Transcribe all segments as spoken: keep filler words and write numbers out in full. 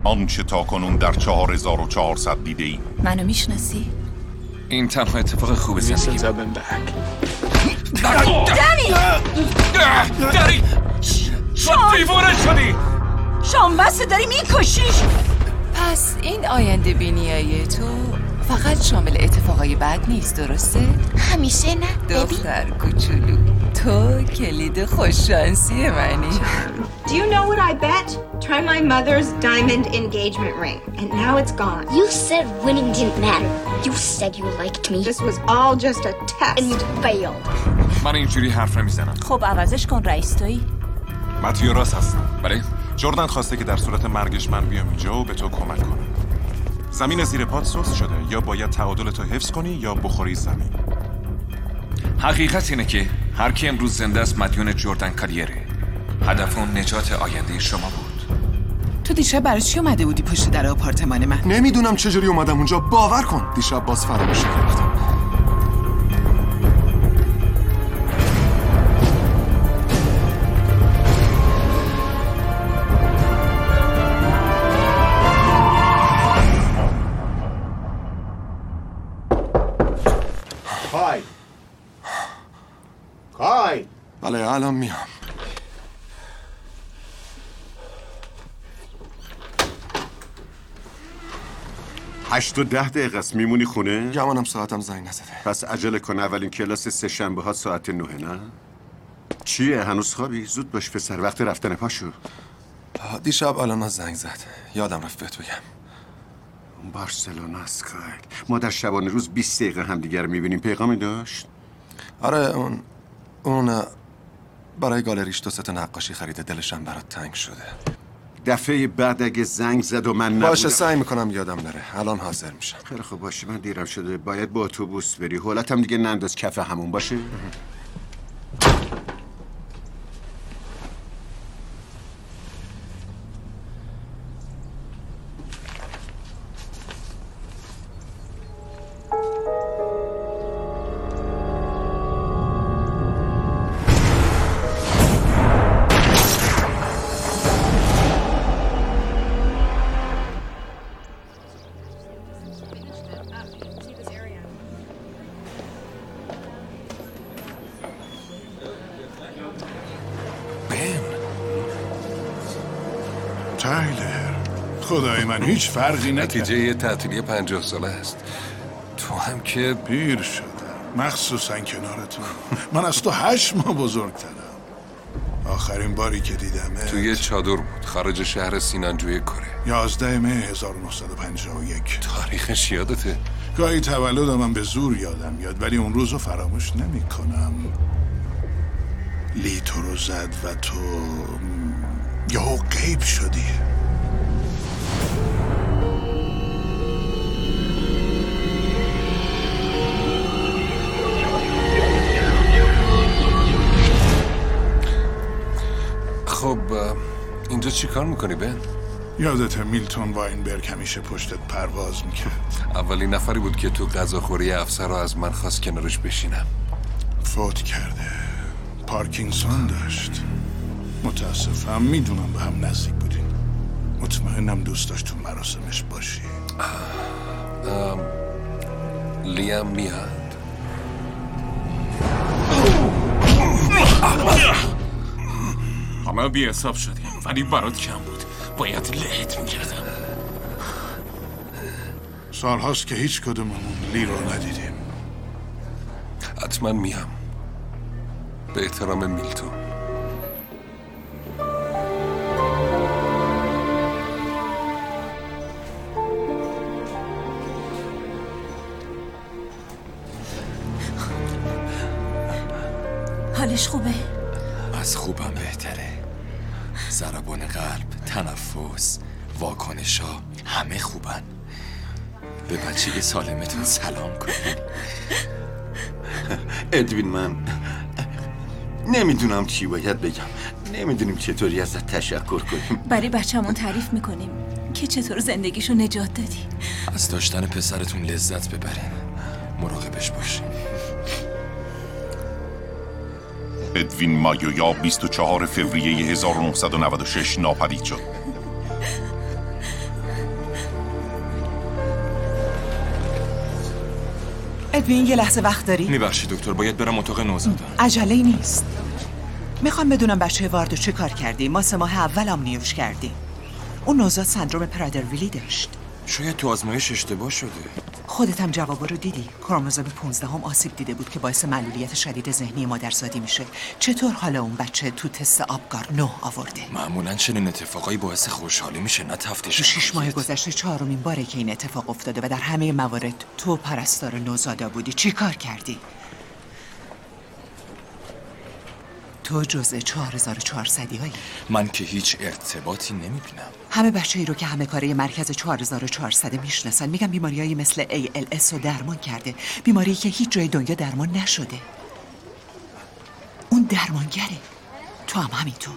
آنچه تا کنون در چهار هزار و چهارصد دیده ای. منو میشناسی؟ این تنها اتفاق خوب زندگی. دنی! دنی! شام دیوانه شدی! شام بسته داری میکشیش. پس این آینده بینیای تو فقط شامل اتفاقای بد نیست، درسته؟ همیشه نه دختر کوچولو، تو کلید خوششانسی منی. Do you know what I bet? Try my mother's diamond engagement ring, and now it's gone. You said winning didn't matter. You said you liked me. This was all just a test. And you failed. من اینجوری حرف نمیزنم. خب عوضش کن رئیس تویی. متیو راست هستم. بله؟ جردن خواسته که در صورت مرگش من بیام اینجا و به تو کمک کنم. زمین زیر پات سوس شده، یا باید تعادل تو حفظ کنی یا بخوری زمین. حقیقت اینه که هر کی امروز زنده است مدیون جردن کاریره. هدف اون نجات آینده شما بود. تو دیشب برای چی اومده بودی پشت در آپارتمان من؟ نمیدونم چجوری اومدم اونجا، باور کن دیشب باز فراموش کردم. کای کای بله الان میام. هشت و ده دقیقه است میمونی خونه؟ گمانم ساعتم زنگ نزده. پس عجله کن، اولین کلاس سه شنبه ها ساعت نه. نه؟ چیه هنوز خوابی؟ زود باش پسر، وقت رفتن پاشو. دیشب الان زنگ زد، یادم رفت بهت بگم. بارسلونا است کای. ما در شبانه روز بیست دقیقه همدیگر رو میبینیم. پیغامی داشت؟ آره اون اون برای گالریش دو سه نقاشی خریده، دلشم برات تنگ شده. دفعه بعد اگه زنگ زد و من نبودم. باشه سعی میکنم یادم نره. الان حاضر میشم. خیلی خوب باشه، من دیرم شده، باید با اتوبوس بری. حالتم دیگه ننداز کف همون باشه. تایلر، خدای من هیچ فرقی نکرد. نتیجه یه تعطیلی پنجاه ساله است. تو هم که پیر شدم، مخصوصا کنار تو. من از تو هشت ماه بزرگترم. آخرین باری که دیدمه تو یه چادر بود خارج شهر سینانجوی کره. یازده می هزار و نهصد و پنجاه و یک. تاریخش یادته؟ گاهی تولد من به زور یادم میاد، ولی اون روزو فراموش نمی کنم. لی تو رو زد و تو یهو غیب شدی. خب اینجا چی کار میکنی بن؟ یادت میلتون واینبرگ همیشه پشتت پرواز میکرد؟ اولین نفری بود که تو غذاخوری افسر رو از من خواست کنارش بشینم. فوت کرده، پارکینسون داشت. متاسفم، میدونم به هم نزدیک بودین. مطمئنم دوست داشت تو مراسمش باشی. لیم میاد. همه بی حساب شدیم ولی برات کم بود. باید لهت میکردم. سالهاست که هیچ کدوممون لی رو ندیدیم. حتما میام، به احترام میلتون. حالش خوبه؟ از خوبم بهتره. ضربان قلب، تنفس، واکنشا همه خوبن. به بچه سالمتون سلام کنین. ادوین، من نمیدونم چی باید بگم. نمیدونیم چطوری ازت تشکر کنیم. برای بچه‌مون تعریف میکنیم که چطور زندگیشو نجات دادی. از داشتن پسرتون لذت ببرین. مراقبش باشین. ادوین مایویا بیست و چهارم فوریه هزار و نهصد و نود و شش ناپدید شد. ادوین یه لحظه وقت داری؟ میبخشی دکتر، باید برم اتاق نوزادان. عجله نیست. میخوام بدونم بچه واردو چه کار کردی؟ ما سه ماه اول آمنیوش کردیم. اون نوزاد سندروم پرادرویلی داشت. شاید تو آزمایش اشتباه شده. خودت هم جوابا رو دیدی. کروموزوم پانزده هم آسیب دیده بود که باعث معلولیت شدید ذهنی مادرزادی میشه. چطور حالا اون بچه تو تست آبگار نه آورده؟ معمولاً چنین اتفاقایی باعث خوشحالی میشه، نه تفتیش. تو شش ماه گذشته چهارمین باره که این اتفاق افتاده و در همه موارد تو پرستار نوزادا بودی. چی کار کردی؟ تو جزء چهار هزار و چهارصد هایی. من که هیچ ارتباطی نمیبینم. همه بچه‌ای رو که همه کاره مرکز چهار هزار و چهارصد میشناسن میگن بیماریایی مثل ای ال اس رو درمان کرده. بیماری که هیچ جای دنیا درمان نشده. اون درمانگره. تو هم همینطور.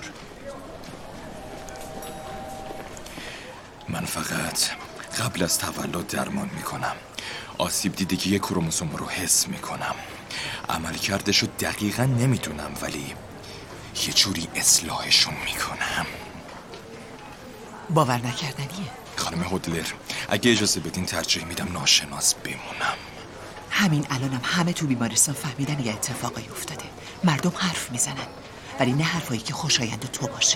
من فقط قبل از تولد درمان میکنم. آسیب دیدگی کروموزوم رو حس میکنم. عملکردشو دقیقا نمیدونم، ولی یه جوری اصلاحشون میکنم. باور نکردنیه. خانم هودلر، اگه اجازه بدین ترجیح میدم ناشناس بمونم. همین الانم همه تو بیمارستان فهمیدن یه اتفاقی افتاده. مردم حرف میزنن، ولی نه حرفایی که خوشایند تو باشه.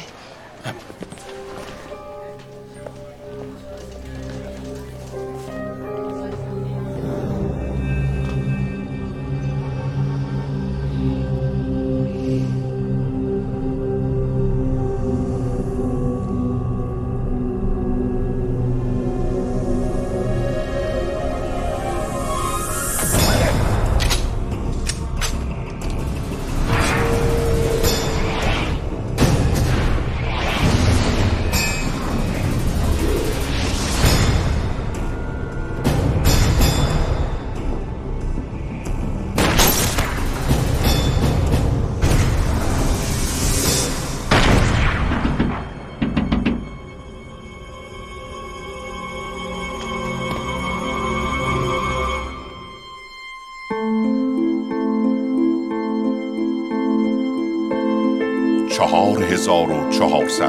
چهار هزار و چهارصد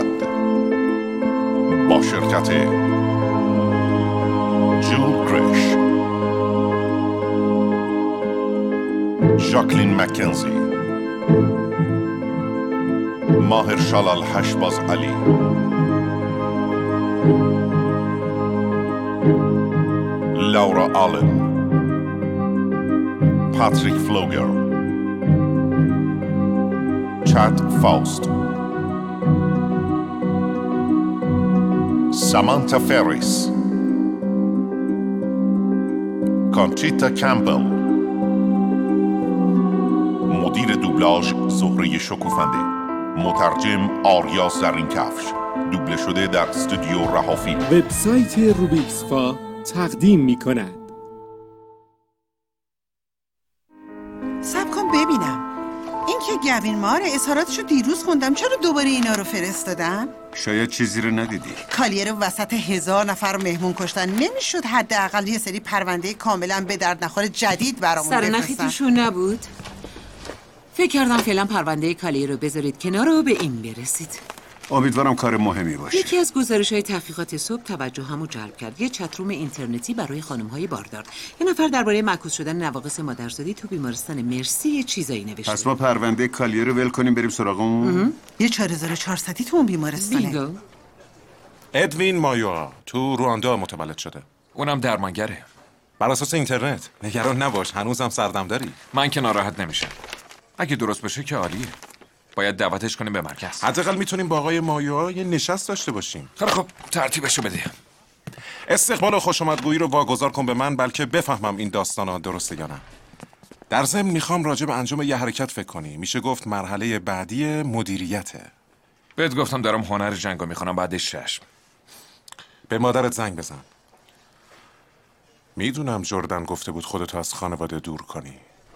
با شرکت جول کرش، ژاکلین مکنزی، ماهرشال الحشباز علی، لورا آلن، پاتریک فلوگر، چاد فاست، سامانتا فریس، کانچیتا کامبل، مدیر دوبلاژ زهره شکوفنده، مترجم آریا زرینکفش، دوبله شده در استودیو رهافی. وبسایت روبیکسفا تقدیم می کند. سب کن ببینم این که گوین مار اظهاراتشو دیروز خوندم، چرا دوباره اینا رو فرستادن؟ شاید چیزی رو ندیدی. کالیر وسط هزار نفر مهمون کشتن، نمیشد حداقل یه سری پرونده کاملا به درد نخور جدید برامون بفرستن؟ سرنخی توشون نبود؟ فکر کردم فعلا پرونده کالیر رو بذارید کنار و به این برسید. امیدوارم کار مهمی باشه. یکی از گزارش‌های تحقیقات صبح توجهمو جلب کرد. یه چتروم اینترنتی برای خانم‌های باردار. یه نفر درباره معکوس شدن نواقص مادرزادی تو بیمارستان مرسی یه چیزایی نوشته. پس ما پرونده کالیه رو ول کنیم بریم سراغ اون؟ یه چهار هزار و چهارصدی تو اون بیمارستانه. بینگو. ادوین مایوا تو رواندا متولد شده. اونم درمانگره. بر اساس اینترنت. نگران نباش، هنوزم سردم داری. من که ناراحت نمیشم. اگه درست بشه که عالیه. باید دعوتش کنیم به مرکز. حداقل میتونیم با آقای مایوا یه نشست داشته باشیم. خیلی خب، ترتیبشو بده. استقبال و خوشامدگویی رو واگذار کن به من، بلکه بفهمم این داستانا درسته یا نه. در ضمن میخوام راجع به انجام یه حرکت فکر کنی. میشه گفت مرحله بعدی مدیریته. بهت گفتم دارم هنر جنگو میخونم، بعدش چشم. به مادرت زنگ بزن. میدونم جردن گفته بود خودتو از خانواده دور کنی.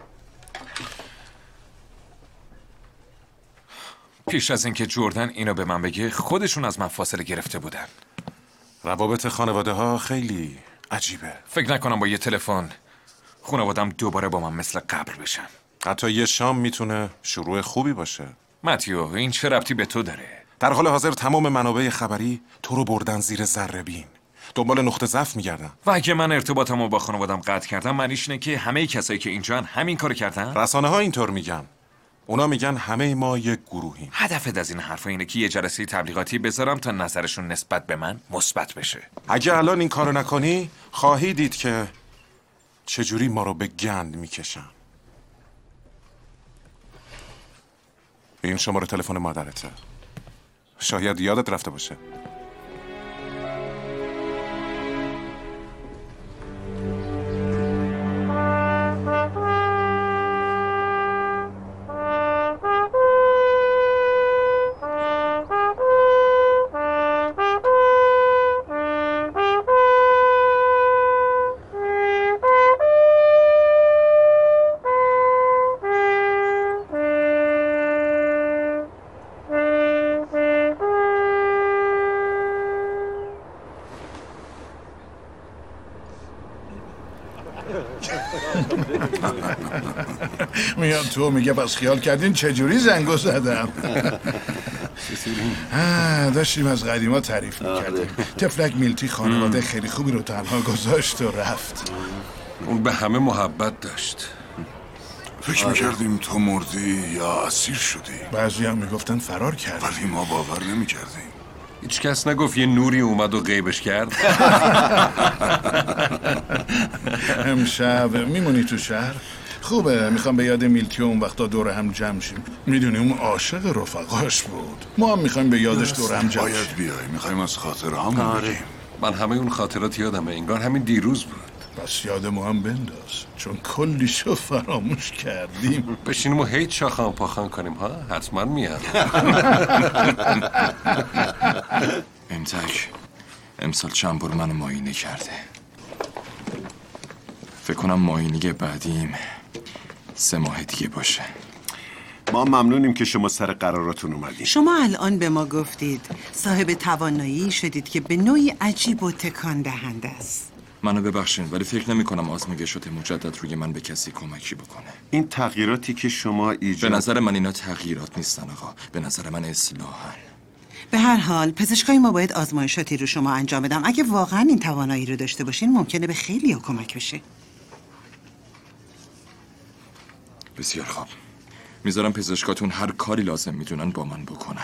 پیش از اینکه جردن اینو به من بگه خودشون از من فاصله گرفته بودن. روابط خانواده ها خیلی عجیبه. فکر نکنم با یه تلفن خانوادم دوباره با من مثل قبل بشن. حتی یه شام میتونه شروع خوبی باشه. متیو، این چه ربطی به تو داره؟ در حال حاضر تمام منابع خبری تو رو بردن زیر ذره‌بین. دنبال نقطه ضعف میگردن. و اگه من ارتباطمو با خانوادم قطع کردم معنیش اینه که همه کسایی که اینجان همین کارو کردن؟ رسانه ها اینطور میگن. اونا میگن همه ما یک گروهیم. هدفت از این حرفا اینه که یه جلسه تبلیغاتی بذارم تا نظرشون نسبت به من مثبت بشه. اگه الان این کارو نکنی خواهی دید که چجوری ما رو به گند میکشن. این شماره تلفن مادرته. شاید یادت رفته باشه. میاد تو میگه پس خیال کردین چجوری زنگو زدم. داشتیم از قدیما تعریف میکردیم. تفلک میلتی خانواده خیلی خوبی رو تنها گذاشت و رفت. اون به همه محبت داشت. فکر میکردیم تو مردی یا اسیر شدی. بعضی هم میگفتن فرار کردی، ولی ما باور نمیکردیم. هیچ کس نگفت یه نوری اومد و غیبش کرد. امشب میمونی تو شهر؟ خوبه، میخوام به یاد میلتی اون وقتا دور هم جمع شیم. میدونی اون عاشق رفقاش بود. ما هم میخوایم به یادش دور هم جمع شیم. باید بیای، میخوایم از خاطر هم بگیم. من همه اون خاطرات یادمه، انگار همین دیروز بود. پس یادمو هم بنداز، چون کلی شو فراموش کردیم. بشینیم و هیچ شاخان پاخان کنیم ها، حتما میاد. امتک امسال چند بار منو معاینه کرده. فکر کنم معاینه بعدیم سه ماه دیگه باشه. ما ممنونیم که شما سر قراراتون اومدید. شما الان به ما گفتید صاحب توانایی شدید که به نوعی عجیب و تکان دهنده است. منو ببخشین ولی فکر نمی کنم آزمایشات مجدد روی من به کسی کمکی بکنه. این تغییراتی که شما ایجاد... به نظر من اینا تغییرات نیستن آقا، به نظر من اصلاحن. به هر حال پزشکای ما باید آزمایشاتی رو شما انجام بدم. اگه واقعا این توانایی رو داشته باشین ممکنه به خیلی ها کمک بشه. بسیار خوب، میذارم پزشکاتون هر کاری لازم میدونن با من بکنن.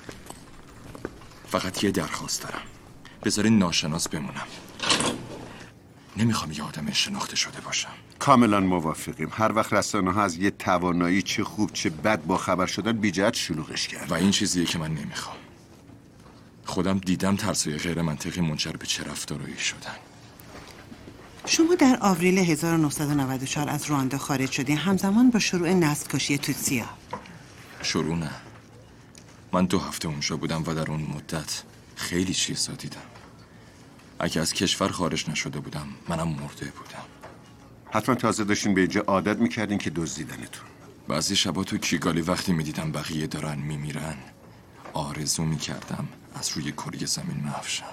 فقط یه درخواست دارم، بذارین ناشناس بمونم. نمیخوام یه آدم شناخته شده باشم. کاملا موافقیم. هر وقت رسانه ها از یه توانایی چه خوب چه بد با خبر شدن بی جهت شلوغش کرد. و این چیزیه که من نمیخوام. خودم دیدم ترسای غیر منطقی منجر به چه رفتارایی شدن. شما در آوریل هزار و نهصد و نود و چهار از رواندا خارج شدین همزمان با شروع نسل‌کشی توتسیا. شروع نه. من دو هفته اونجا بودم و در اون مدت خیلی چیزا دیدم. اگه از کشور خارج نشده بودم منم مرده بودم. حتما تازه داشتین به اینجا عادت میکردین که دزدیدنتون. بعضی شبا تو کیگالی وقتی میدیدم بقیه دارن میمیرن آرزو میکردم از روی کره زمین محو شم.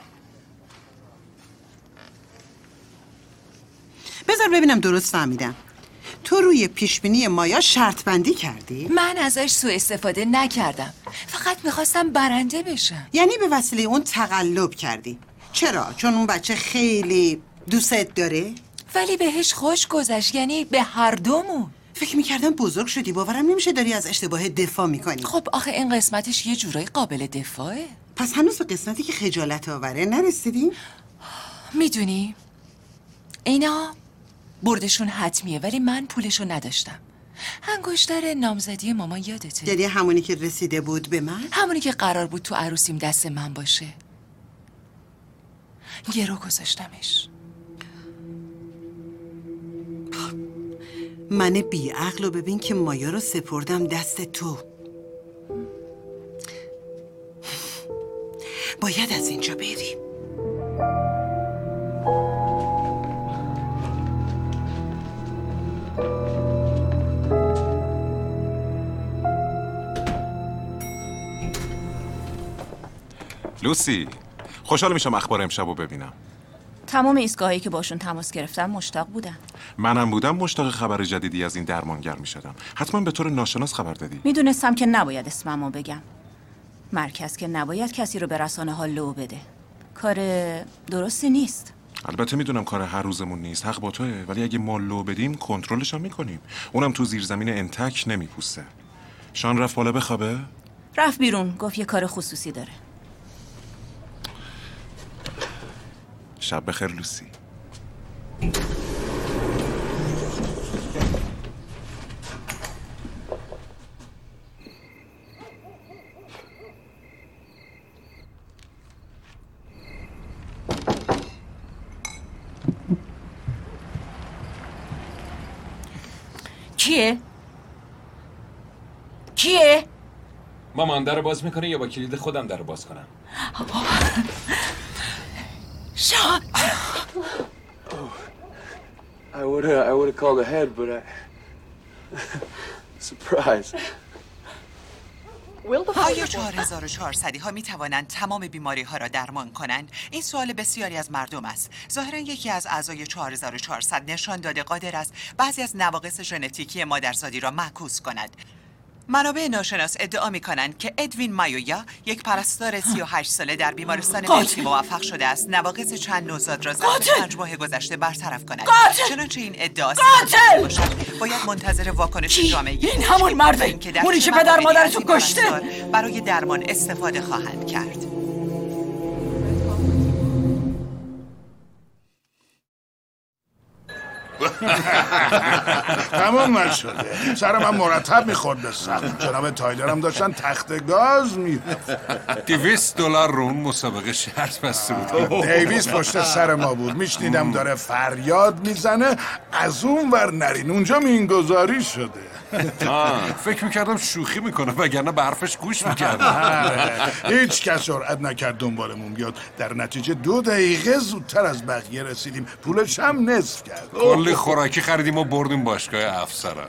بذار ببینم درست فهمیدم. تو روی پیشبینی مایا شرط بندی کردی؟ من ازش سوء استفاده نکردم، فقط میخواستم برنده بشم. یعنی به وسیله اون تقلب کردی؟ چرا؟ چون اون بچه خیلی دوست داره؟ ولی بهش خوش گذشت، یعنی به هر دومون. فکر میکردم بزرگ شدی، باورم نمیشه داری از اشتباه دفاع میکنی. خب آخه این قسمتش یه جورایی قابل دفاعه. پس هنوز به قسمتی که خجالت آوره نرسیدی؟ میدونی اینا بردشون حتمیه ولی من پولشو نداشتم. انگشتر نامزدی ماما یادته؟ یعنی همونی که رسیده بود به من؟ همونی که قرار بود تو عروسیم دست من باشه. گرو گذاشتمش. من بی عقل رو ببین که مایا رو سپردم دست تو. باید از اینجا بریم. لوسی، خوشحال میشم اخبار امشب رو ببینم. تمام ایستگاهایی که باشون تماس گرفتم مشتاق بودن. منم بودم مشتاق خبر جدیدی از این درمانگر میشدم. حتما به طور ناشناس خبر دادی. میدونستم که نباید اسممو بگم. مرکز که نباید کسی رو به رسانه ها لو بده. کار درستی نیست. البته میدونم کار هر روزمون نیست، حق با توه، ولی اگه ما لو بدیم کنترلش هم میکنیم. اونم تو زیرزمین انتک نمیپوسته. شان رفت بالا بخوابه؟ رفت بیرون، گفت یه کار خصوصی داره. شب بخیر لوسی. کیه؟ کیه؟ مامان در باز میکنه یا با کلید خودم در باز کنم؟ شان I would have, I would have called ahead, but I... Surprise. آیا چهار هزار و چهارصد ها می توانند تمام بیماری ها را درمان کنند؟ این سوال بسیاری از مردم است. ظاهرا یکی از اعضای چهار هزار و چهارصد نشان داده قادر است بعضی از نواقص ژنتیکی مادرزادی را معکوس کند. منابع ناشناس ادعا می کنند که ادوین مایویا، یک پرستار سی و هشت ساله در بیمارستان مرسی موفق شده است نواقص چند نوزاد را ظرف پنج ماه گذشته برطرف کند. چنانچه این ادعا صحیح باشد باید منتظر واکنش جامعه این همون مرده اونی که پدر مادرتو کشته برای درمان استفاده خواهند کرد. تمام نشده. سر من مرتب میخورد به سقف. جناب تایلرم داشتن تخت گاز میرفت. دویست دلار رو اون مسابقه شرط بسته بود. دیویس پشت سر ما بود. میشنیدم داره فریاد میزنه از اون ور نرین، اونجا مینگذاری شده. فکر میکردم شوخی میکنه وگرنه به حرفش گوش میکردم. هیچ کس جرئت نکرد دنبالمون بیاد. در نتیجه دو دقیقه زودتر از بقیه رسیدیم. پولش هم نصف کرد. کلی خوراکی خریدیم و بردیم باشگاه افسرا.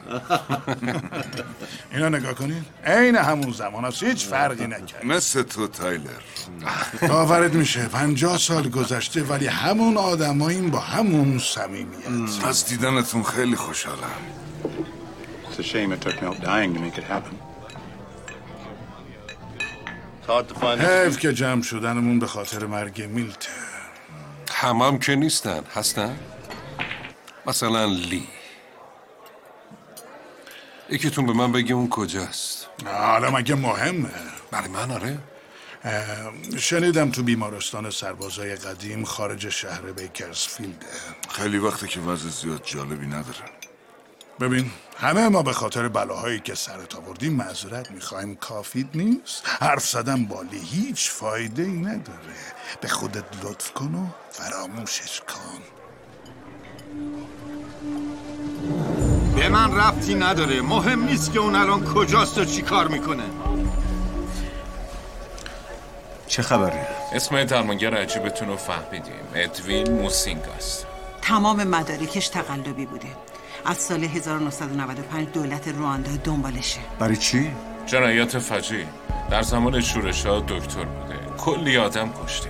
اینا نگاه کنین، عین همون زمان هست، هیچ فرقی نکرد. مثل تو تایلر. باورت میشه پنجاه سال گذشته ولی همون آدماییم با همون صمیمیت. پس دیدنتون خیلی خوشحالم. It's a shame it took me out dying to make it happen. حیف که جمع شدنمون به خاطر مرگ میلته. همم که نیستن، هستن؟ مثلا لی. یکیتون به من بگه اون کجاست؟ حالا مگه مهمه؟ برای من آره؟ شنیدم تو بیمارستان سربازای قدیم خارج شهر بیکرزفیلده. خیلی وقته که وضع زیاد جالبی نداره. ببین همه ما به خاطر بلاهایی که سرت آوردیم معذرت میخوایم. کافیت نیست. حرف زدن با لی هیچ فایده ای نداره. به خودت لطف کن و فراموشش کن. به من ربطی نداره. مهم نیست که اون الان کجاست و چی کار میکنه. چه خبره؟ اسم درمانگر عجیبتون رو فهمیدیم. ادوین موسینگ است. تمام مدارکش تقلبی بوده. از سال هزار و نهصد و نود و پنج دولت رواندا دنبالشه. برای چی؟ جنایات فجیع. در زمان شورش‌ها دکتر بوده. کلی آدم کشته.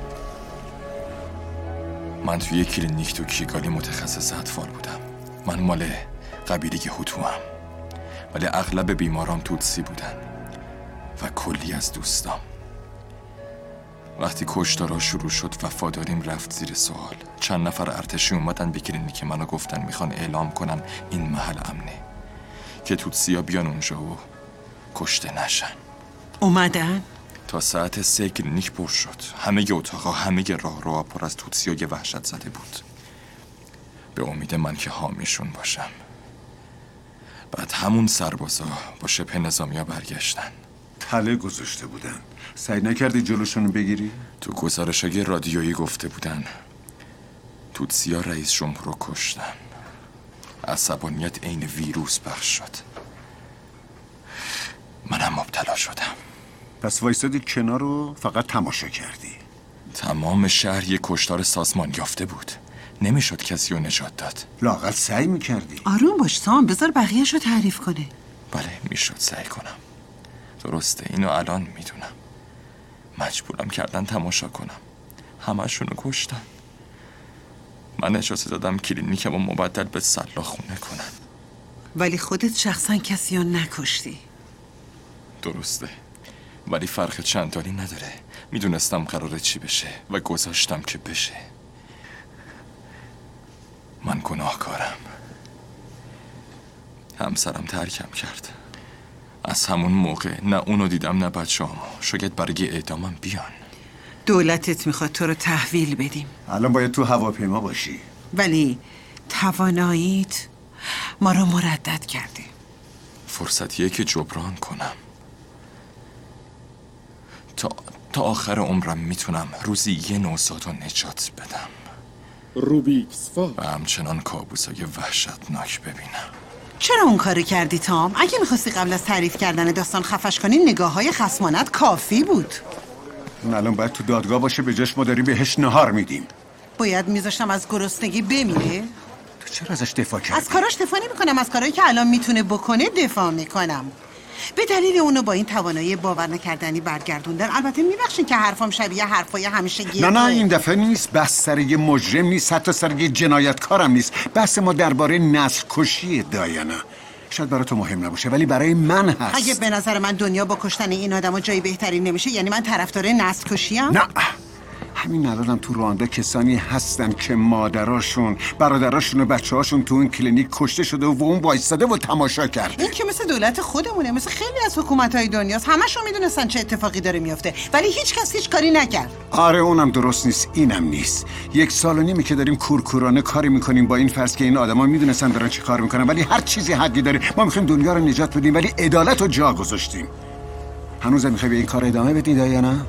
من توی یک کلینیک تو کیگالی متخصص اطفال بودم. من مال قبیله هوتو هم. ولی اغلب بیماران توتسی بودن و کلی از دوستام. وقتی کشتارا شروع شد وفاداریم رفت زیر سوال. چند نفر ارتشی اومدن به کلینیک منو گفتن میخوان اعلام کنن این محل امنه که توتسیا بیان اونجا و کشته نشن. اومدن؟ تا ساعت سه کلینیک پر شد. همه اتاقا همه راه روها پر از توتسیا وحشت زده بود. به امید من که حامیشون باشم. بعد همون سربازا با شبه نظامیا برگشتن. تله گذاشته بودن. سعی نکردی جلوشون بگیری؟ تو گزارشای رادیویی گفته بودن توتسیا رئیس جمهور رو کشتن. عصبانیت عین ویروس پخش شد. منم مبتلا شدم. پس وایسادی کنار رو فقط تماشا کردی؟ تمام شهر یک کشتار سازمان یافته بود. نمیشد کسی رو نجات داد. لااقل سعی میکردی. آروم باش سام، بذار بقیه‌شو تعریف کنه. بله میشد سعی کنم. درسته اینو الان میدونم. مجبورم کردن تماشا کنم. همشونو کشتن. من اجازه دادم کلینیکمو مبدل به سلاخونه کنن. ولی خودت شخصا کسی رو نکشتی. درسته. ولی فرق چندانی نداره. میدونستم قراره چی بشه و گذاشتم که بشه. من گناهکارم. همسرم ترکم کرد. از همون موقع نه اونو دیدم نه بچه‌هامو. شاید برای اعدامم بیان. دولتت میخواد تو رو تحویل بدیم، الان باید تو هواپیما باشی. ولی تواناییت ما رو مردد کرده. فرصتیه که جبران کنم. تا تا آخر عمرم میتونم روزی یه نوزاد رو نجات بدم. روبیکس فا و همچنان کابوسای وحشتناک ببینم. چرا اون کاری کردی تام؟ اگه میخواستی قبل از تعریف کردن داستان خفش کنی نگاه های خصمانت کافی بود. اون الان باید تو دادگاه باشه، به جاش ما داریم بهش نهار میدیم. باید میذاشتم از گرسنگی بمیره؟ تو چرا ازش دفاع کردی؟ از کاراش دفاع نمیکنم، از کارهایی که الان میتونه بکنه دفاع میکنم. به دلیل اونو با این توانایی باور نکردنی برگردوندن. البته میبخشین که حرفام شبیه حرفای همیشه نه نه این دفعه نیست. بحث سر یه مجرم نیست، حتی سر یه جنایتکارم نیست. بحث ما درباره نسل کشی دایانا. شاید برای تو مهم نباشه ولی برای من هست. اگه به نظر من دنیا با کشتن این آدمو جای بهتری نمیشه، یعنی من طرفدار نسل کشیم؟ نه، همین الانم تو رواندا کسانی هستن که مادراشون، برادراشون و بچه‌هاشون تو اون کلینیک کشته شده و اون وایساده و تماشا کرده. این که مثل دولت خودمونه، مثل خیلی از حکومت‌های دنیاست. همشون میدونستن چه اتفاقی داره میفته ولی هیچ کس هیچ کاری نکرد. آره اونم درست نیست، اینم نیست. یک سال و نیمه که داریم کورکورانه کاری میکنیم با این فرض که این آدما میدونستن دارن چی کار میکنن، ولی هر چیزی حدی داره. ما میخوایم دنیا رو نجات بدیم ولی عدالت رو جا گذاشتیم. هنوز میخوای به این کار ادامه بدی دایانا؟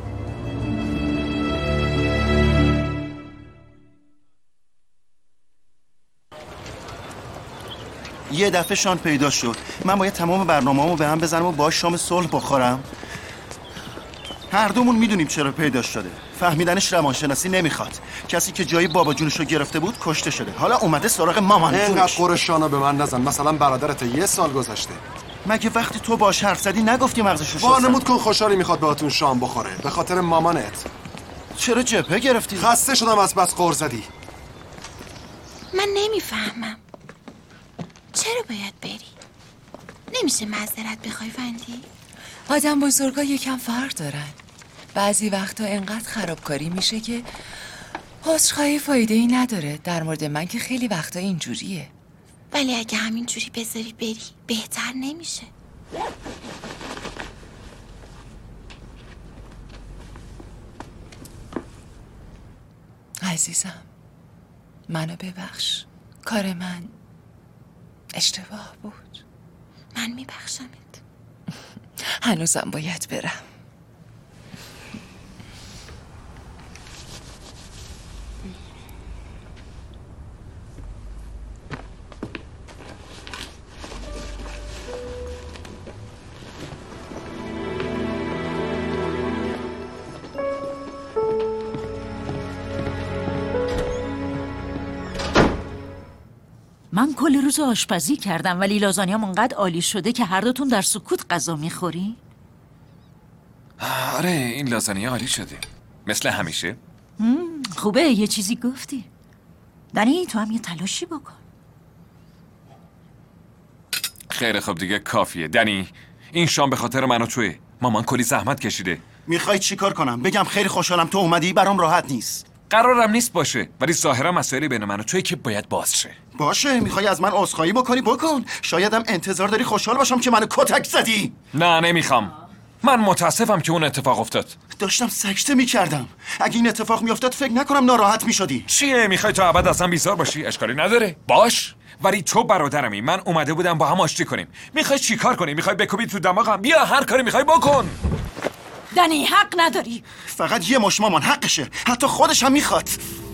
یه دفعه شان پیدا شد. من باید تمام برنامه‌امو به هم بزنم و باهاش شام صلح بخورم. هر دومون میدونیم چرا پیدا شده. فهمیدنش روانشناسی نمیخواد. کسی که جای بابا جونشو گرفته بود کشته شده. حالا اومده سراغ مامان جونش. اینقدر قرشانا به من نزن. مثلا برادرت یه سال گذشته. مگه وقتی تو باهاش حرف زدی نگفتی مغزشو شستن؟ وانمود کن خوشحالی میخواد باهاتون شام بخوره به خاطر مامانت. چرا جبهه گرفتی؟ خسته شدم از بس قور زدی. من نمیفهمم چرا باید بری؟ نمیشه معذرت بخوای وندی؟ آدم بزرگا یکم فرق دارن. بعضی وقتا انقدر خرابکاری میشه که عذرخواهی فایده ای نداره. در مورد من که خیلی وقتا اینجوریه. ولی اگه همینجوری بذاری بری بهتر نمیشه؟ عزیزم منو ببخش. کار من اشتباه بود. من میبخشمت. هنوزم باید برم. من کل روز آشپزی کردم ولی لازانیام انقدر عالی شده که هر دوتون در سکوت غذا میخوری؟ آره این لازانیا عالی شده مثل همیشه. خوبه یه چیزی گفتی. دنی تو هم یه تلاشی بکن. خیلی خوب دیگه کافیه. دنی این شام به خاطر من و توه. مامان کلی زحمت کشیده. میخوای چی کار کنم؟ بگم خیلی خوشحالم تو اومدی؟ برام راحت نیست. قرارم نیست باشه ولی ظاهرا مسائلی بین من و توی که باید باز شه. باشه میخوای از من عذرخواهی بکنی بکن. شایدم انتظار داری خوشحال باشم که منو کتک زدی. نه نمیخوام. من متاسفم که اون اتفاق افتاد. داشتم سکته میکردم. اگه این اتفاق میافتاد فکر نکنم ناراحت میشدی. چیه میخوای تا ابد از من بیزار باشی؟ اشکالی نداره باش. ولی تو برادرمی. من اومده بودم با هم آشتی کنیم. میخوای چیکار کنی؟ میخوای بکوبی تو دماغم؟ بیا هر کاری میخوای بکن. دنی حق نداری. فقط یه مش مامان حقشه. حتی خودش هم میخواد.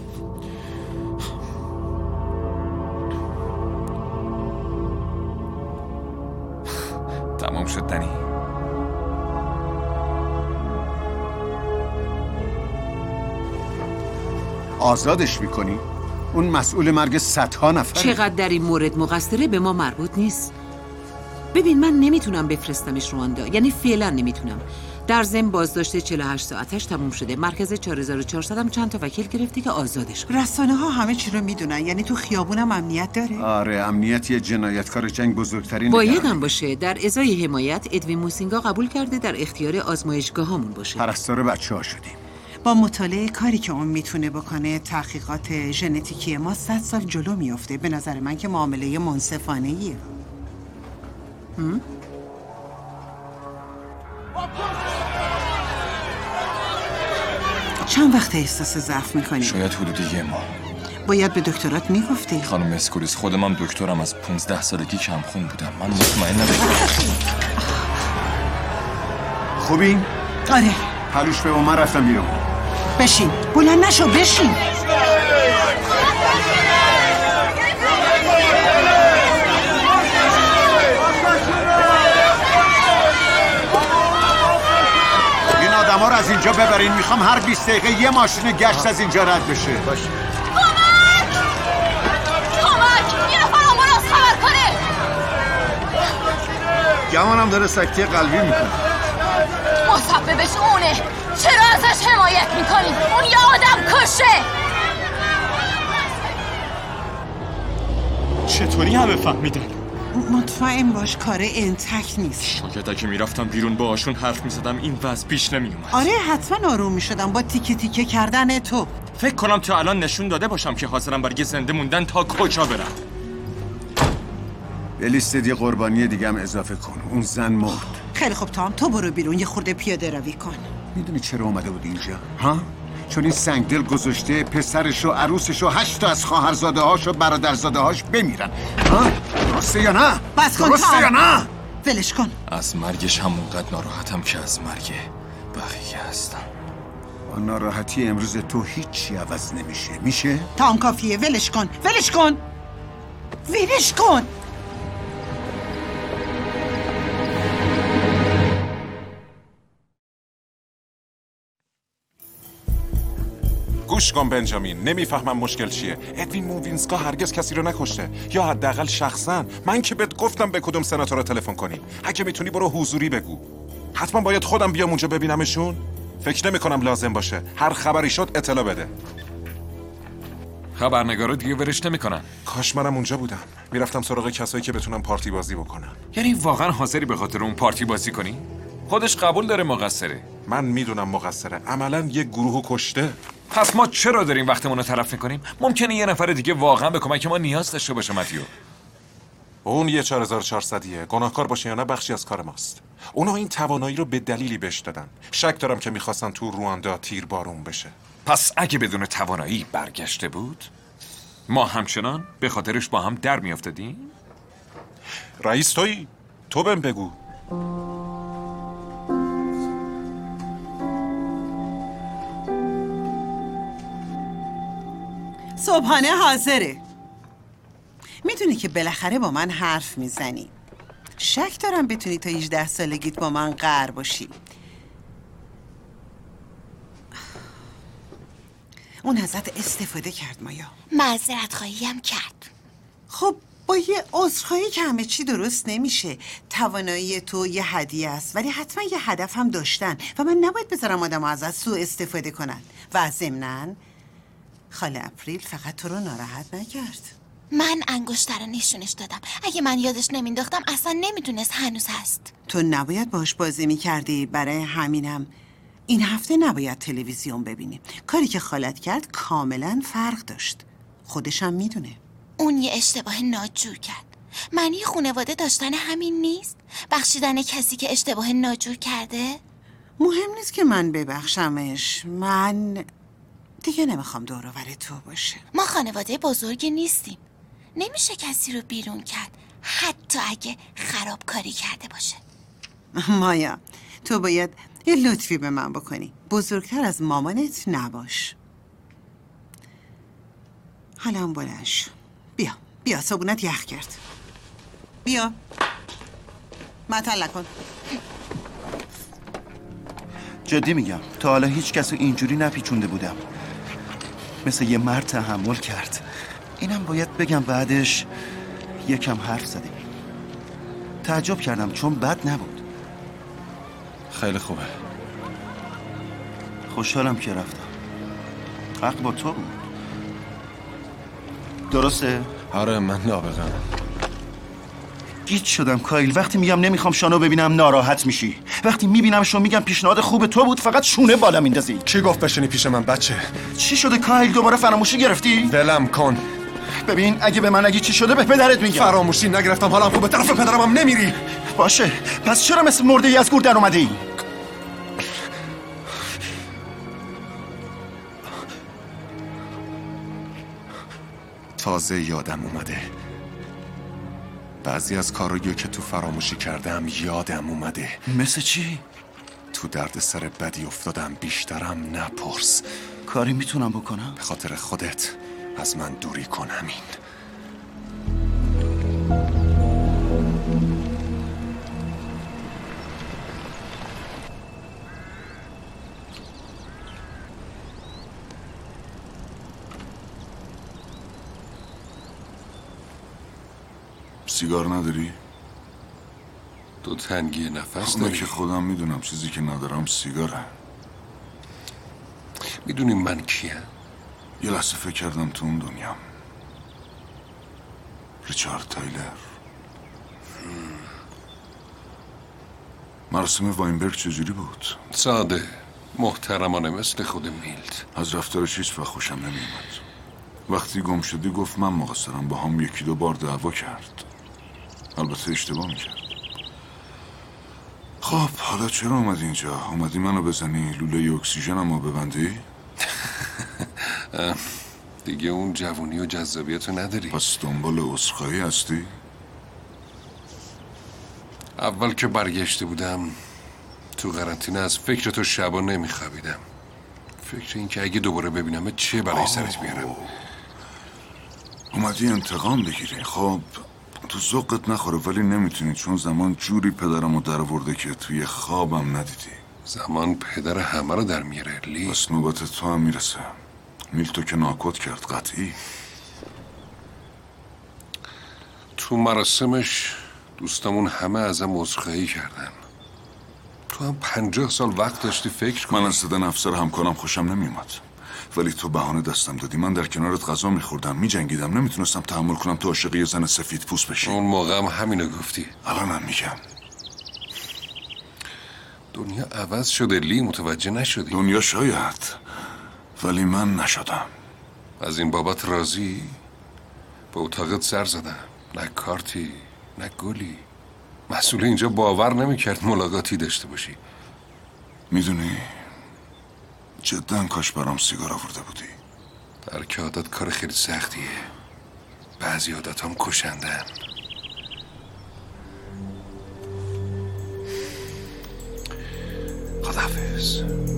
تمام شد دنی. آزادش میکنی؟ اون مسئول مرگ صدها نفر. چقدر در این مورد مقصره به ما مربوط نیست. ببین من نمیتونم بفرستمش رواندا، یعنی فعلا نمیتونم. در ضمن بازداشت چهل و هشت ساعتش تموم شده. مرکز چهار هزار و چهارصد هم چند تا وکیل گرفته که آزادش کنه. رسانه ها همه چی رو میدونن، یعنی تو خیابونم امنیت داره؟ آره، امنیت یه جنایتکار جنگ بزرگترین باید هم باشه. در ازای حمایت ادوین موسینگا قبول کرده در اختیار آزمایشگاهامون باشه. پرستار بچه‌ها شدیم. با مطالعه کاری که اون میتونه بکنه تحقیقات ژنتیکی ما صد سال جلو میافته. به نظر من که معامله منصفانه ایه. هم؟ چند وقت احساس ضعف میکنی؟ شاید حدود یه ماه. باید به دکترات میگفتی؟ خانم اسکوریس، خودم هم دکترم، از پونزده سالگی کمخون بودم. من مطمئن نبودم. خوبی؟ آره. حلوش به من رفتم بیرون. بشین. بلند نشو، بشین. این آدما رو از اینجا ببرین. میخوام هر بیست دقیقه یه ماشین گشت از اینجا رد بشه. باشه. کمک! کمک! یه نفر آمبولانس خبر کنه. گمانم داره سکته قلبی میکنه. مسببش اونه. چرا ازش حمایت میکنی؟ اون یه آدم کشه. چطوری همه فهمیدن؟ مطمئن باش کار انتک نیست. شاید اگه میرفتم بیرون باهاشون حرف میزدم این وضع پیش نمیومد. آره حتما آروم میشدم با تیکه تیکه کردن تو. فکر کنم تا الان نشون داده باشم که حاضرم برای زنده موندن تا کجا برم. به لیست دی قربانی دیگه هم اضافه کن. اون زن مرد. خیلی خوب تام، تو برو بیرون یه خورده پیاده روی کن. میدونی چرا اومده بود اینجا؟ ها؟ چون این سنگدل گذاشته پسرش و عروسش و هشت تا از خواهرزاده هاش و برادرزاده هاش بمیرن. ها؟ درسته یا نه؟ بس کن درسته یا نه؟ ولش کن. از مرگش همونقدر ناراحتم که از مرگ بقیه هستم. با ناراحتی امروز تو هیچی عوض نمیشه. میشه؟ تام کافیه. ولش کن. ولش کن. ولش کن. گوش کن بنجامین، نمیفهمم مشکل چیه. ادوین مووینسکا هرگز کسی رو نکشته، یا حداقل شخصا. من که بهت گفتم به کدوم سناتور تلفن کنی. اگه میتونی برو حضوری بگو. حتما باید خودم بیام اونجا ببینمشون. فکر نمی کنم لازم باشه. هر خبری شد اطلاع بده. خبرنگارا دیگه ورش نمیکنن. کاش منم اونجا بودم. میرفتم سراغ کسایی که بتونن پارتی بازی بکنن. یعنی واقعا حاضری به خاطر اون پارتی بازی کنی؟ خودش قبول داره مقصره. من میدونم مقصره. عملاً یه گروهو کشته. پس ما چرا داریم وقتمون رو تلف میکنیم؟ ممکنه یه نفر دیگه واقعا به کمک ما نیاز داشته باشه. متیو، اون یه چهار هزار و چهارصدیه. گناهکار باشه یا نه بخشی از کار ماست. اونا این توانایی رو به دلیلی بهش دادن. شک دارم که میخواستن تو رواندا تیر بارون بشه. پس اگه بدون توانایی برگشته بود، ما همچنان به خاطرش با هم در میافتادیم؟ رئیس تویی؟ تو بهم بگو. صبحانه حاضره. میدونی که بالاخره با من حرف میزنی. شک دارم بتونی تا هجده سالگیت با من قهر باشی. اون ازت استفاده کرد مایا. معذرت خواهی هم کرد. خب با یه عذرخواهی که همه چی درست نمیشه. توانایی تو یه هدیه است، ولی حتما یه هدف هم داشتن و من نباید بذارم آدم ازت سوء استفاده کنن. و ضمناً خاله اپریل فقط تو رو ناراحت نکرد. من انگشتر رو نشونش دادم. اگه من یادش نمینداختم اصلا نمیدونست هنوز هست. تو نباید باش بازی میکردی. برای همینم این هفته نباید تلویزیون ببینیم. کاری که خالت کرد کاملا فرق داشت. خودشم میدونه. اون یه اشتباه ناجور کرد. معنی خانواده داشتن همین نیست؟ بخشیدن کسی که اشتباه ناجور کرده؟ مهم نیست که من ببخشمش. من دیگه نمیخوام دور و بر تو باشه. ما خانواده بزرگی نیستیم. نمیشه کسی رو بیرون کرد، حتی اگه خرابکاری کرده باشه. مایا، تو باید یه لطفی به من بکنی. بزرگتر از مامانت نباش. حالا هم بلند شو. بیا بیا صابونت یخ کرد. بیا مطل نکن. جدی میگم تا حالا هیچ کس رو اینجوری نپیچونده بودم. مثل یه مرد تحمل کرد. اینم باید بگم بعدش یکم حرف زدیم. تعجب کردم چون بد نبود. خیلی خوبه. خوشحالم که رفتم. حق با تو بود. درسته؟ آره من نابغه‌ام. گیج شدم کایل. وقتی میگم نمیخوام شانو ببینم ناراحت میشی. وقتی میبینمش و میگم پیشنهاد خوب تو بود فقط شونه بالا میندازی. کی گفت بشینی پیش من بچه؟ چی شده کایل؟ دوباره فراموشی گرفتی؟ ولم کن. ببین اگه به من نگی چی شده به پدرت میگم. فراموشی نگرفتم، حالم خوب. به طرف پدرم هم نمیری. باشه پس چرا مثل مرده ای از گور در اومدی؟ تازه یادم اومده بعضی از کارایی که تو فراموشی کردم یادم اومده. مثل چی؟ تو درد سر بدی افتادم، بیشترم نپرس. کاری میتونم بکنم؟ به خاطر خودت از من دوری کن. همین. سیگار نداری؟ تو تنگی نفس اونه داری؟ که خودم میدونم چیزی که ندارم سیگاره. میدونی من کیم؟ یه لحظه فکر کردم تو اون دنیام. ریچارد تایلر. مراسم واینبرگ چجوری بود؟ ساده محترمانه مثل خود میلد. از رفتارش هیچ وقت خوشم نمیومد. وقتی گم شدی گفت من مقصرم، با هم یکی دو بار دعوا کرد. البته اشتباه میکرد. خب حالا چرا اومدی اینجا؟ اومدی منو بزنی لوله اکسیژنمو ببندی؟ دیگه اون جوونی و جذابیتو نداری. پس دنبال عذرخواهی هستی؟ اول که برگشته بودم تو قرنطینه از فکر تو شبا نمیخوابیدم. فکر این که اگه دوباره ببینم چه برای سرت بیارم. اومدی انتقام بگیری. خب تو ذوقت نخوره ولی نمیتونی، چون زمان جوری پدرمو در ورده که توی خوابم ندیدی. زمان پدر همه رو در میاره لی. بس نوبت تو هم میرسه. میلتو که ناکوت کرد قطعی. تو مراسمش دوستامون همه ازم عذرخواهی کردن. تو هم پنجاه سال وقت داشتی فکر کنی. من از دیدن افسر همکارم خوشم نمیومد، ولی تو بهانه دستم دادی. من در کنارت غذا میخوردم، میجنگیدم، نمیتونستم تحمل کنم تو عاشق یه زن سفید پوست بشی. اون موقع هم همینو گفتی. الانم میگم. دنیا عوض شده لی، متوجه نشدی؟ دنیا شاید، ولی من نشدم. از این بابت راضی؟ به اتاقت سر زدم، نه کارتی نه گلی. مسئول اینجا باور نمیکرد ملاقاتی داشته باشی. میدونی جدا کاش برام سیگار آورده بودی. ترک عادت کار خیلی سختیه. بعضی عادت هم کشندن. خداحافظ.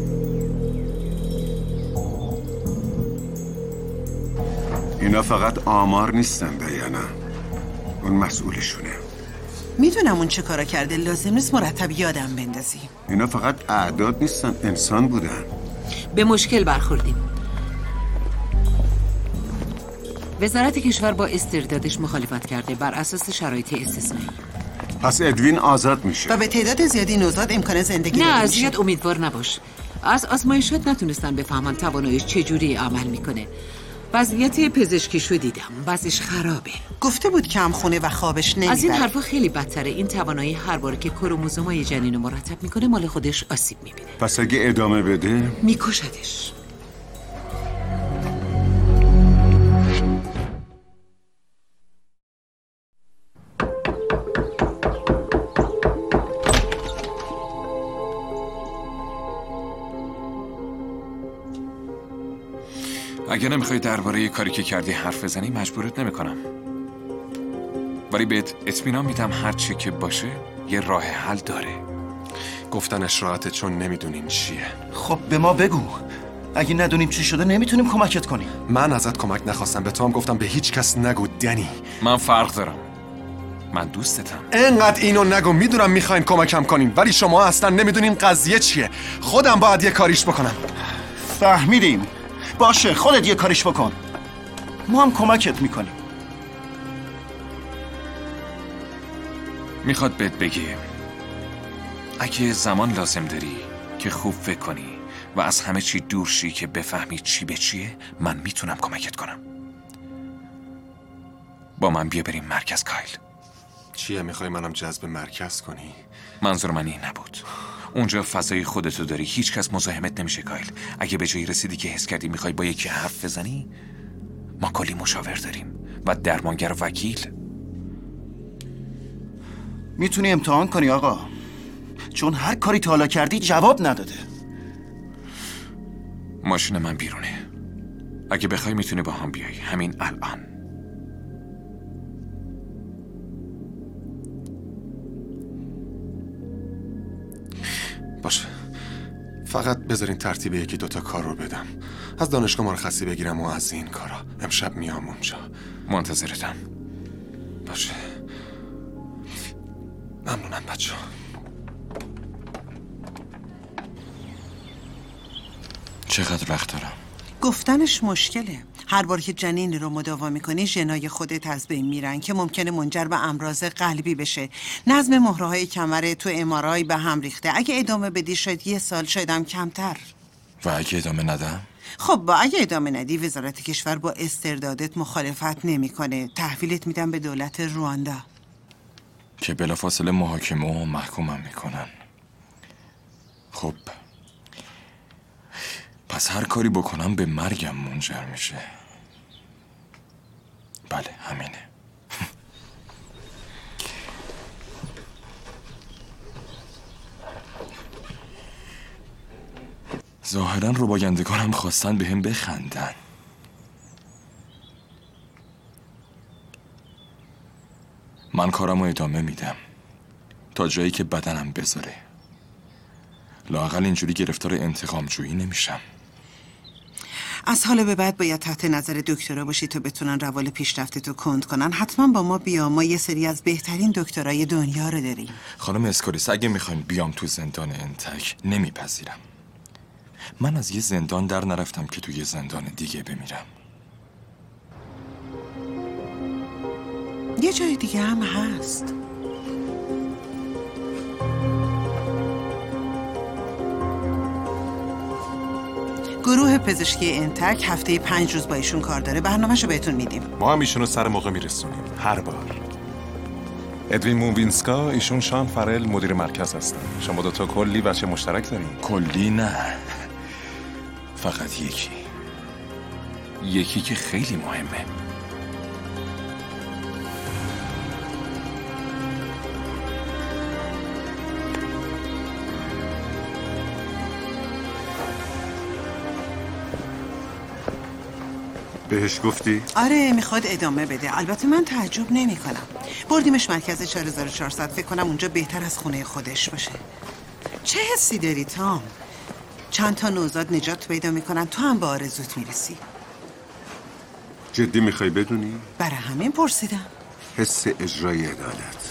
اینا فقط آمار نیستن دیانا، اون مسئولشونه. میدونم اون چه کارا کرده، لازم نیست مرتب یادم بندازی. اینا فقط اعداد نیستن، انسان بودن. به مشکل برخوردیم. وزارت کشور با استردادش مخالفت کرده بر اساس شرایط استثنایی. پس ادوین آزاد میشه و به تعداد زیادی نوزاد امکان زندگی نه، داده از میشه. زیاد امیدوار نباش. از آزمایشات نتونستن بفهمن تواناییش چجوری عمل میکنه. وضعیت پزشکیشو دیدم، وضعش خرابه. گفته بود کم خونه و خوابش نمیبره. از این حرفا خیلی بدتره. این توانایی هر بار که کروموزومای جنین رو مرتب میکنه مال خودش آسیب میبینه. پس اگه ادامه بده میکشدش. اگه نمیخوای درباره یه کاری که کردی حرف بزنی مجبورت نمیکنم، ولی بهت اطمینان میدم هر چی که باشه یه راه حل داره. گفتنش راحته چون نمیدونیم چیه. خب به ما بگو، اگه ندونیم چی شده نمیتونیم کمکت کنیم. من ازت کمک نخواستم، به تو هم گفتم به هیچ کس نگو دنی. من فرق دارم، من دوستتم. انقدر اینو نگو. میدونم میخواین کمکم کنیم ولی شما اصلا نمیدونین قضیه چیه. خودم باید یه کاریش بکنم. فهمیدیم. باشه خودت یه کاریش بکن، ما هم کمکت میکنیم. میخواد بهت بگه اگه زمان لازم داری که خوب فکر کنی و از همه چی دور شی که بفهمی چی به چیه، من میتونم کمکت کنم. با من بیا بریم مرکز کایل. چیه میخوای منم جذب مرکز کنی؟ منظور من این نبود. اونجا فضای خودتو داری، هیچ کس مزاحمت نمیشه کایل. اگه به جایی رسیدی که حس کردی میخوای با یکی حرف بزنی، ما کلی مشاور داریم و درمانگر و وکیل. میتونی امتحان کنی آقا، چون هر کاری تا حالا کردی جواب نداده. ماشین من بیرونه. اگه بخوای میتونی با هم بیای همین الان. باشه، فقط بذارین ترتیب یکی دوتا کار رو بدم. از دانشگاه مرخصی بگیرم و از این کارا. امشب میام اونجا. منتظرتم. باشه، ممنونم بچه ها. چقدر وقت دارم؟ گفتنش مشکله. هر بار که جنین رو مداوا میکنی ژنای خودت از بین میرن که ممکنه منجر به امراض قلبی بشه. نظم مهره‌های کمر تو ام‌آرآی به هم ریخته. اگه ادامه بدی شاید یه سال، شاید هم کمتر. و اگه ادامه ندم؟ خب با اگه ادامه ندی وزارت کشور با استردادت مخالفت نمیکنه. تحویلت میدن به دولت رواندا که بلافاصله محاکمه و محکومم میکنن. خب پس هر کاری بکنم به مرگم منجر میشه. بله همینه. ظاهرا روبایندگانم خواستن به هم بخندن. من کارم رو ادامه میدم تا جایی که بدنم بذاره. لااقل اینجوری گرفتار انتقام جویی نمیشم. از حالا به بعد باید تحت نظر دکترها باشی تا بتونن روال پیشرفتتو کند کنن. حتما با ما بیا، ما یه سری از بهترین دکترای دنیا رو داریم. خانم اسکوریس اگه میخواین بیام تو زندان انتک نمیپذیرم. من از یه زندان در نرفتم که توی زندان دیگه بمیرم. یه جای دیگه هم هست. گروه پزشکی انتک هفته پنج روز با ایشون کار داره. برنامه‌شو بهتون میدیم. ما هم ایشونو سر موقع میرسونیم هر بار. ادوین مووینسکا، ایشون شان فرل مدیر مرکز هستن. شما دوتا کلی بچه مشترک دارین؟ کلی نه، فقط یکی. یکی که خیلی مهمه. بهش گفتی؟ آره میخواد ادامه بده. البته من تعجب نمی کنم. بردیمش مرکز چهار هزار و چهارصد. فکر کنم اونجا بهتر از خونه خودش باشه. چه حسی داری تام؟ چند تا نوزاد نجات پیدا میکنن، تو هم به آرزوت میرسی. جدی میخوای بدونی؟ برای همین پرسیدم. حس اجرای عدالت.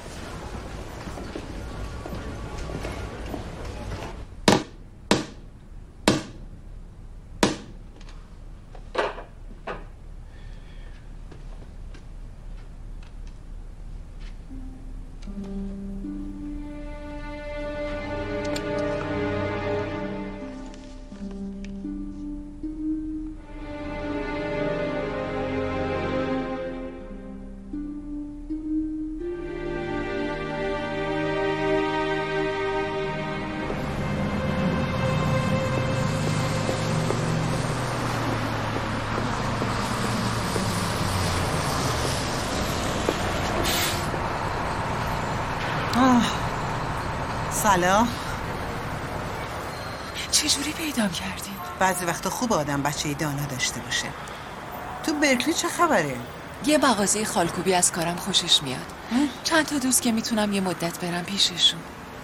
سلام. چجوری پیدام کردی؟ بعضی وقتا خوب آدم بچه دانا داشته باشه. تو برکلی چه خبره؟ یه مغازه خالکوبی از کارم خوشش میاد. چند تا دوست که میتونم یه مدت برم پیششون.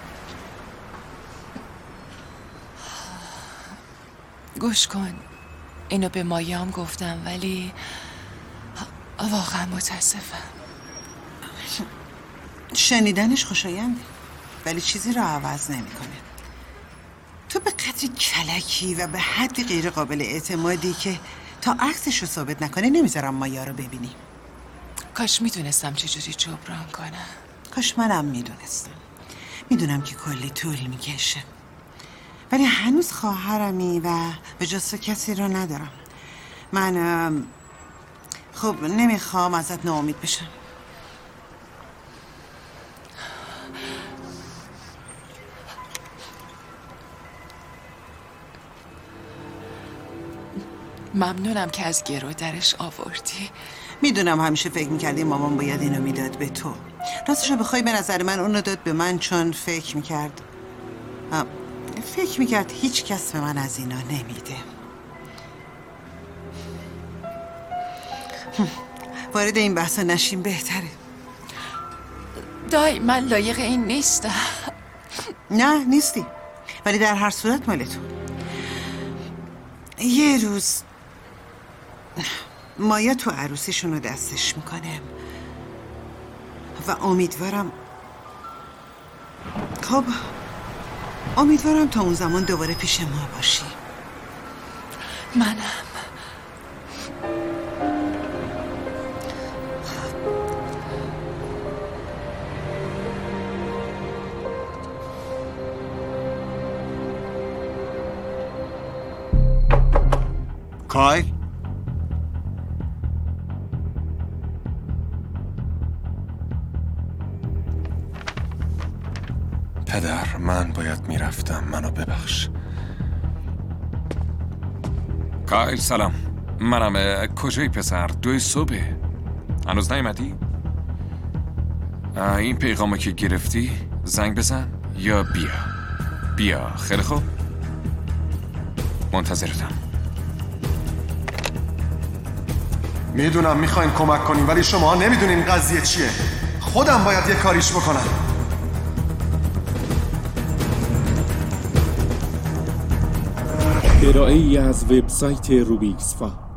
گوش کن، اینو به مایام گفتم ولی واقعا متاسفم. شنیدنش خوشاینده ولی چیزی رو عوض نمیکنه. تو به قدری کلکی و به حدی غیر قابل اعتمادی که تا عکسش رو ثابت نکنه نمیذارم مایا رو ببینی. کاش میدونستم چجوری جبران کنم. کاش منم میدونستم. میدونم که کلی طول میکشه ولی هنوز خواهرمی و به جز تو کسی رو ندارم. من ام، خب نمیخوام ازت ناامید بشم. ممنونم که از گرو درش آوردی. میدونم همیشه فکر میکردی مامان باید اینو میداد به تو. راستشو بخوای به نظر من اونو داد به من چون فکر میکرد ام، فکر میکرد هیچ کس به من از اینا نمیده. وارد این بحثا نشیم بهتره. دای من لایق این نیستم. نه نیستی، ولی در هر صورت مال تو. یه روز مایا تو عروسیشون رو دستش میکنه و امیدوارم خب امیدوارم تا اون زمان دوباره پیش ما باشی. منم. کایل؟ پدر، من باید میرفتم، منو ببخش. کایل سلام، منم. اه، کجایی پسر؟ دوی صبحه هنوز نیومدی؟ اه، این پیغامو که گرفتی زنگ بزن یا بیا. بیا. خیلی خوب، منتظرتم. میدونم میخواین کمک کنیم ولی شما نمیدونین قضیه چیه. خودم باید یه کاریش بکنم. ارائه‌ای از وبسایت روبیکس فا.